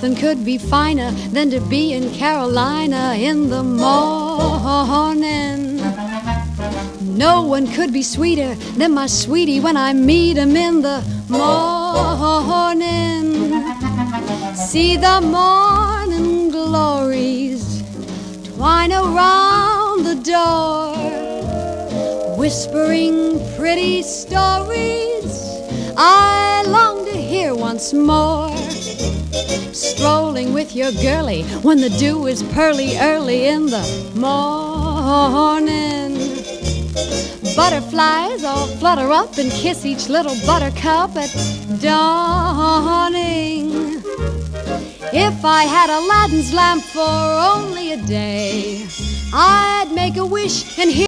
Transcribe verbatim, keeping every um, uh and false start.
Nothing could be finer than to be in Carolina in the morning. No one could be sweeter than my sweetie when I meet him in the morning. See the morning glories twine around the door, whispering pretty stories I long to hear once more. Strolling with your girlie when the dew is pearly early in the morning. Butterflies all flutter up and kiss each little buttercup at dawning. If I had Aladdin's lamp for only a day, I'd make a wish and hear